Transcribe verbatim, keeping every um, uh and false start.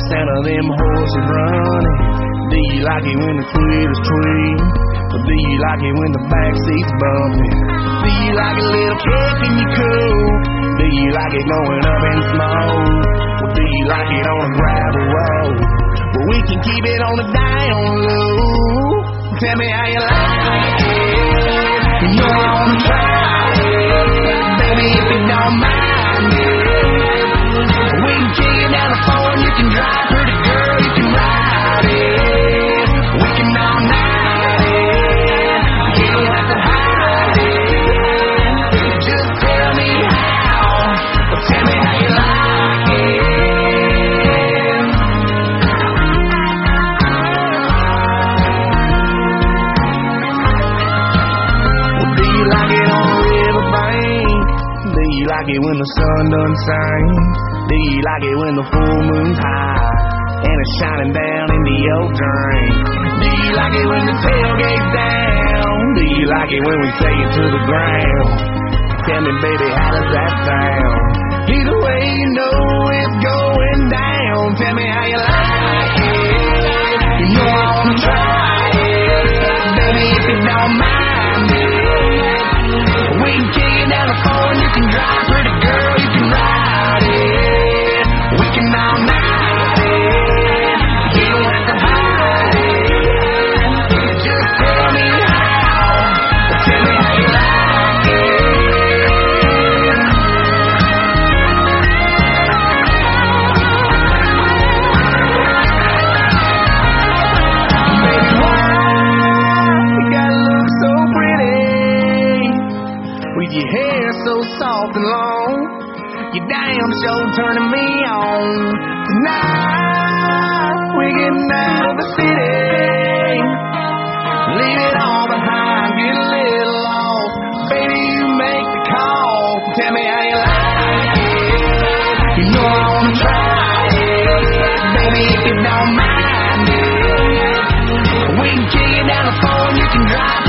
sound of them horses running? Do you like it when the tweeters tweet? Or do you like it when the backseat's bumping? Do you like a little kick in your coupe? Do you like it going up in smoke? Or do you like it on a gravel road? But we can keep it on the down low. Tell me how you like it. You know I wanna try it, baby, if you don't mind it. We can kick it down the phone, you can drive, pretty girl, you can ride it. We can all night it, you don't have to hide it. Just tell me how, or tell me how you like it. Well, do you like it on the riverbank? Do you like it when the sun done shines? Do you like it when the full moon's high and it's shining down into your drink? Do you like it when the tailgate's down? Do you like it when we take it to the ground? Tell me, baby, how does that sound? Either way, you know it's going down. Tell me how you like it. You know I wanna try it, baby, if you don't mind it. We can kick it down the phone, you can drive, pretty girl, you can ride it. We can all night it, you don't have to hide it. Just tell me how, tell me how you like it. Baby, why you gotta look so pretty with your hair so soft and long? You damn sure turning me on. Tonight we getting out of the city, leave it all behind, get a little lost. Baby, you make the call. Tell me how you like it. You know I wanna try it, baby, if you don't mind it. We can kick it down the phone, you can drive.